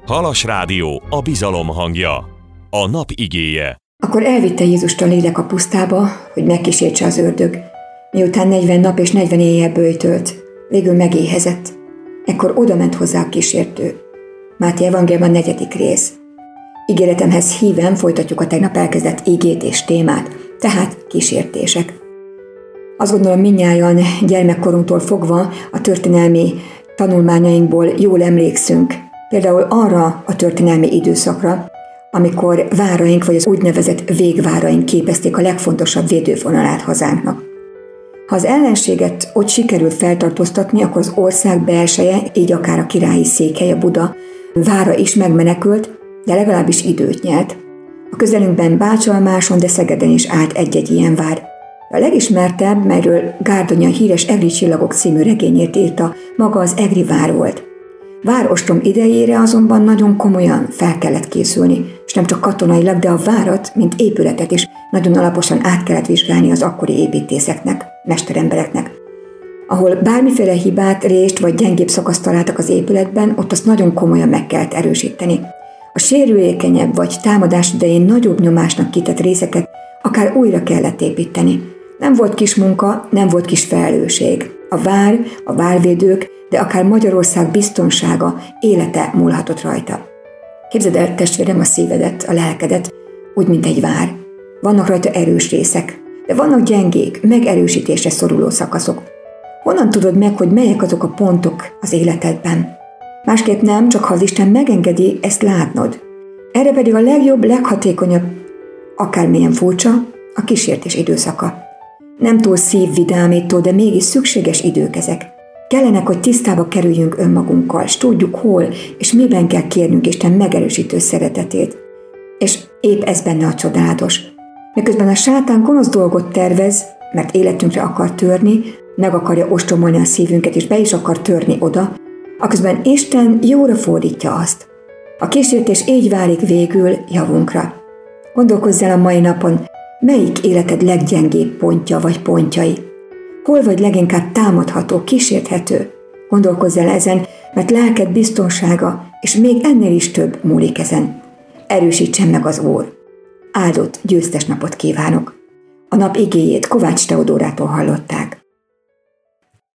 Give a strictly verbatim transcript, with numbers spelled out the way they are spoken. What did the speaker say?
Halas Rádió, a bizalom hangja. A nap igéje. Akkor elvitte Jézust a lélek a pusztába, hogy megkísértse az ördög. Miután negyven nap és negyven éjjel böjtölt, végül megéhezett. Ekkor odament hozzá a kísértő. Máté evangélium negyedik rész. Ígéretemhez híven folytatjuk a tegnap elkezdett igét és témát, tehát kísértések. Azt gondolom, mindnyájan gyermekkorunktól fogva a történelmi tanulmányainkból jól emlékszünk, például arra a történelmi időszakra, amikor váraink vagy az úgynevezett végváraink képezték a legfontosabb védővonalát hazánknak. Ha az ellenséget ott sikerült feltartóztatni, akkor az ország belseje, így akár a királyi székhelye, Buda vára is megmenekült, de legalábbis időt nyert. A közelünkben Bácsalmáson, de Szegeden is állt egy-egy ilyen vár. A legismertebb, melyről Gárdonyi a híres Egri csillagok című regényét írta, maga az Egri vár volt. Várostrom idejére azonban nagyon komolyan fel kellett készülni, és nem csak katonailag, de a várat, mint épületet is nagyon alaposan át kellett vizsgálni az akkori építészeknek, mesterembereknek. Ahol bármiféle hibát, rést vagy gyengébb szakaszt találtak az épületben, ott azt nagyon komolyan meg kellett erősíteni. A sérülékenyebb vagy támadás idején nagyobb nyomásnak kitett részeket akár újra kellett építeni. Nem volt kis munka, nem volt kis felelősség. A vár, a várvédők, de akár Magyarország biztonsága, élete múlhatott rajta. Képzeld el, testvérem, a szívedet, a lelkedet, úgy, mint egy vár. Vannak rajta erős részek, de vannak gyengék, megerősítésre szoruló szakaszok. Honnan tudod meg, hogy melyek azok a pontok az életedben? Másképp nem, csak ha az Isten megengedi ezt látnod. Erre pedig a legjobb, leghatékonyabb, akármilyen furcsa, a kísértés időszaka. Nem túl szívvidámító, de mégis szükséges idők ezek. Kellenek, hogy tisztába kerüljünk önmagunkkal, s tudjuk hol, és miben kell kérnünk Isten megerősítő szeretetét. És épp ez benne a csodálatos. Miközben a sátán gonosz dolgot tervez, mert életünkre akar törni, meg akarja ostromolni a szívünket, és be is akar törni oda, aközben Isten jóra fordítja azt. A kísértés így válik végül javunkra. Gondolkozz el a mai napon, melyik életed leggyengébb pontja vagy pontjai? Hol vagy leginkább támadható, kísérthető? Gondolkozz el ezen, mert lelked biztonsága, és még ennél is több múlik ezen. Erősítsen meg az Úr. Áldott, győztes napot kívánok! A nap igéjét Kovács Teodórától hallották.